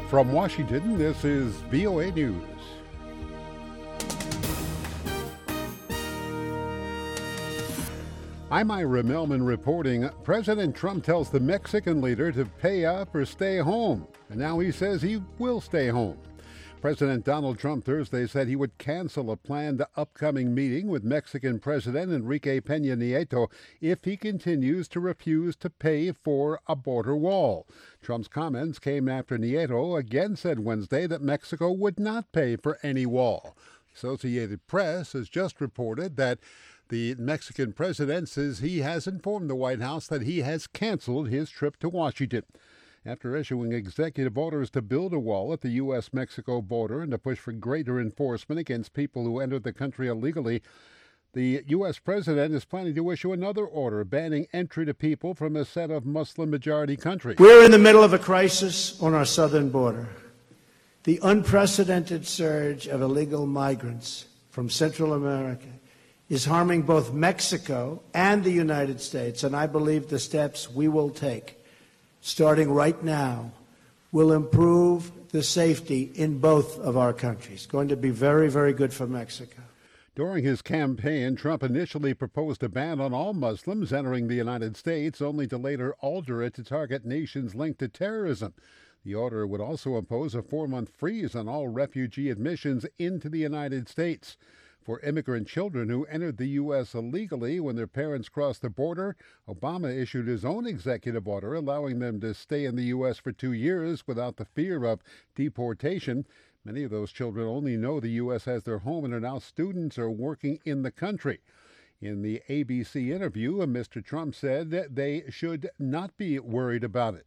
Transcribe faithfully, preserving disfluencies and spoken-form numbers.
From Washington, this is V O A News. I'm Ira Melman reporting. President Trump tells the Mexican leader to pay up or stay home, and now he says he will stay home. President Donald Trump Thursday said he would cancel a planned upcoming meeting with Mexican President Enrique Peña Nieto if he continues to refuse to pay for a border wall. Trump's comments came after Nieto again said Wednesday that Mexico would not pay for any wall. Associated Press has just reported that the Mexican president says he has informed the White House that he has canceled his trip to Washington. After issuing executive orders to build a wall at the U S Mexico border and to push for greater enforcement against people who entered the country illegally, the U S president is planning to issue another order banning entry to people from a set of Muslim-majority countries. We're in the middle of a crisis on our southern border. The unprecedented surge of illegal migrants from Central America is harming both Mexico and the United States, and I believe the steps we will take starting right now, will improve the safety in both of our countries. Going to be very, very good for Mexico. During his campaign, Trump initially proposed a ban on all Muslims entering the United States, only to later alter it to target nations linked to terrorism. The order would also impose a four-month freeze on all refugee admissions into the United States. For immigrant children who entered the U S illegally when their parents crossed the border, Obama issued his own executive order allowing them to stay in the U S for two years without the fear of deportation. Many of those children only know the U S as their home and are now students or working in the country. In the A B C interview, Mister Trump said that they should not be worried about it.